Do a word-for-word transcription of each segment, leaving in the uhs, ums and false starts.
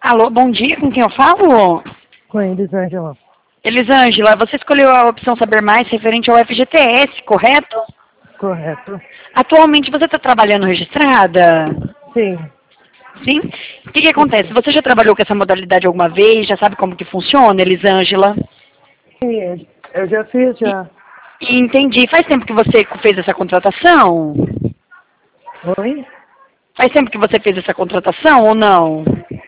Alô, bom dia, com quem eu falo? Com a Elisângela. Elisângela, você escolheu a opção Saber Mais referente ao F G T S, correto? Correto. Atualmente você está trabalhando registrada? Sim. Sim? O que, que acontece? Você já trabalhou com essa modalidade alguma vez? Já sabe como que funciona, Elisângela? Sim, eu já fiz, E, já. e entendi. Faz tempo que você fez essa contratação? Oi? Faz tempo que você fez essa contratação ou não?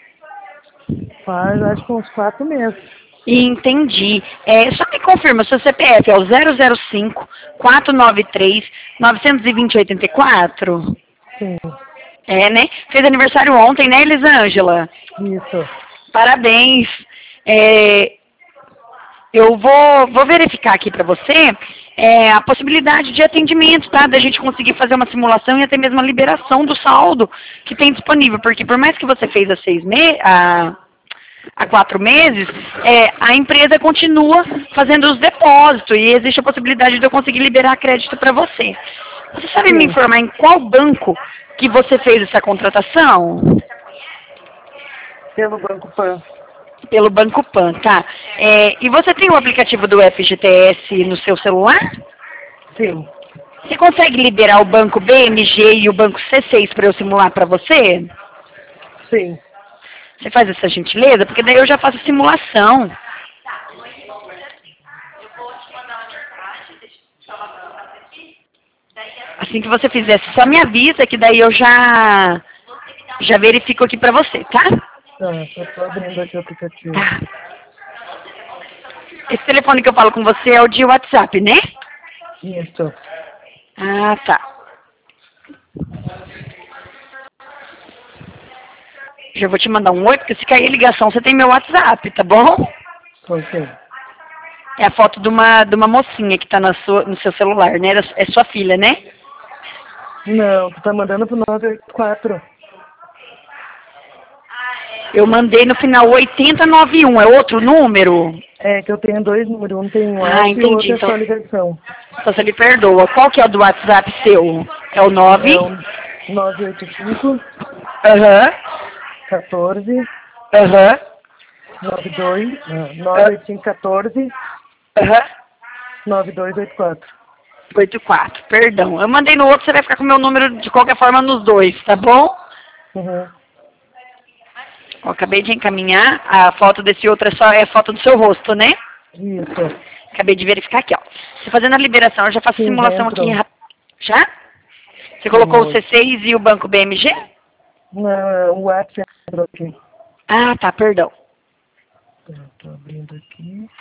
Faz, acho que uns quatro meses. Entendi. É, só me confirma, seu C P F é o zero zero cinco, quatro nove três, nove dois zero, oito quatro? Sim. É, né? Fez aniversário ontem, né, Elisângela? Isso. Parabéns. É, eu vou, vou verificar aqui para você é, a possibilidade de atendimento, tá? Da gente conseguir fazer uma simulação e até mesmo a liberação do saldo que tem disponível. Porque por mais que você fez há seis meses, há, há quatro meses, é, a empresa continua fazendo os depósitos e existe a possibilidade de eu conseguir liberar crédito para você. Você sabe me Sim. informar em qual banco que você fez essa contratação? Pelo Banco Pan. Pelo Banco Pan, tá? É, e você tem o aplicativo do F G T S no seu celular? Sim. Você consegue liberar o banco B M G e o banco C seis para eu simular para você? Sim. Você faz essa gentileza? Porque daí eu já faço a simulação. Assim que você fizer, só me avisa que daí eu já, já verifico aqui para você, tá? Tá, só tô abrindo aqui o aplicativo. Tá. Esse telefone que eu falo com você é o de WhatsApp, né? Isso. Ah, tá. Já vou te mandar um oi, porque se cair a ligação, você tem meu WhatsApp, tá bom? Ok. É a foto de uma, de uma mocinha que tá na sua, no seu celular, né? É sua filha, né? Não, tu tá mandando pro nove oito quatro. Eu mandei no final oitenta e noventa e um, é outro número? É que eu tenho dois números, um tem um Ah, WhatsApp e o entendi. outro é Então, só ligação. então você me perdoa. Qual que é o do WhatsApp seu? É o nove? É o nove oito cinco, Aham. quatorze, Aham. nove dois, não, nove ah, oito cinco, quatorze, Aham. nove dois oito quatro. oitenta e quatro, perdão. Eu mandei no outro, você vai ficar com o meu número de qualquer forma nos dois, tá bom? Uhum. Eu acabei de encaminhar. A foto desse outro é só é a foto do seu rosto, né? Isso. Acabei de verificar aqui, ó. Você fazendo a liberação, eu já faço Sim, já simulação aqui. entrou. rap- Já? Você colocou o Uhum. C seis e o banco B M G? Não, o WhatsApp entrou aqui. Ah, tá, perdão. Tá, tô abrindo aqui.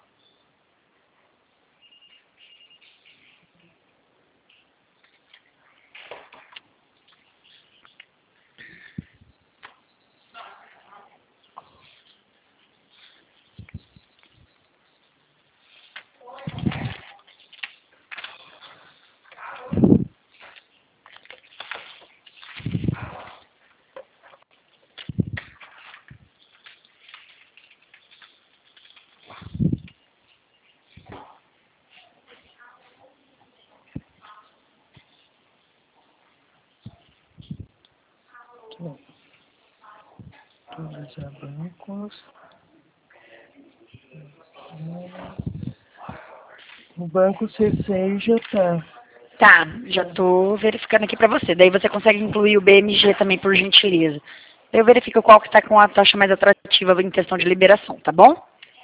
Bom, atualizar bancos. O banco C seis já tá. Tá, já tô verificando aqui pra você. Daí você consegue incluir o B M G também, por gentileza. Daí eu verifico qual que tá com a taxa mais atrativa em questão de liberação, tá bom?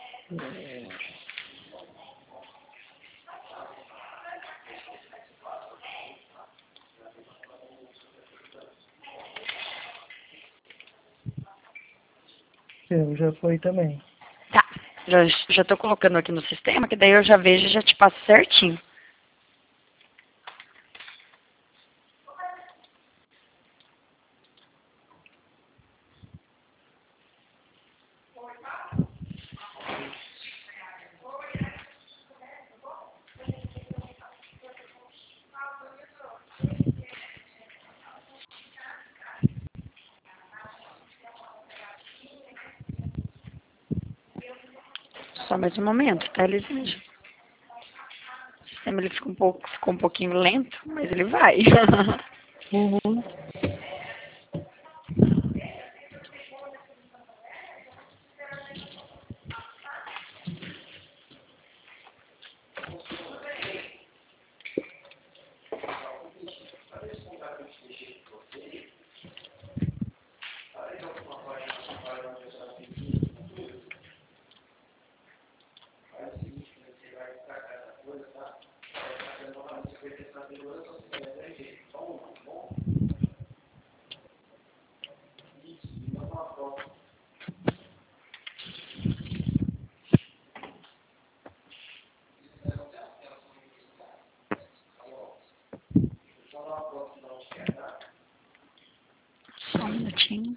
Seu, já foi também. Tá. Já, já tô colocando aqui no sistema, que daí eu já vejo e já te passo certinho. Só mais um momento, tá, Elisângela? O sistema ele fica um pouco, ficou um pouquinho lento, mas ele vai. Uhum. Só um minutinho.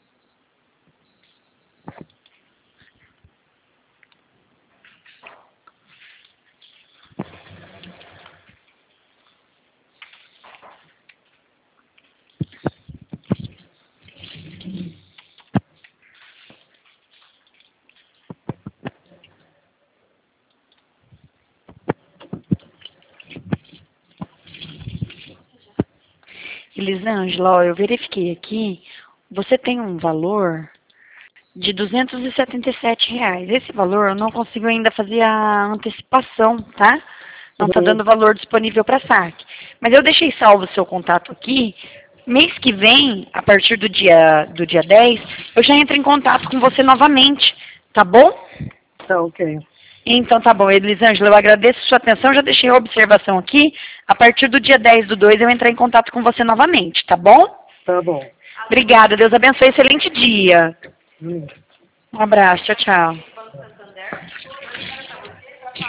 Elisângela, ó, eu verifiquei aqui, você tem um valor de duzentos e setenta e sete reais. Esse valor eu não consigo ainda fazer a antecipação, tá? Não está Uhum. dando valor disponível para saque. Mas eu deixei salvo o seu contato aqui. Mês que vem, a partir do dia, do dia dez, eu já entro em contato com você novamente, tá bom? Tá, ok. Então tá bom, Elisângela, eu agradeço a sua atenção, já deixei a observação aqui. A partir do dia dez do dois eu entrar em contato com você novamente, tá bom? Tá bom. Obrigada, Deus abençoe, excelente dia. Hum. Um abraço, tchau, tchau.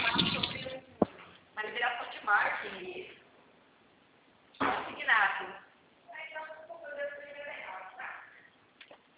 Uma liberação de marketing. Consignado.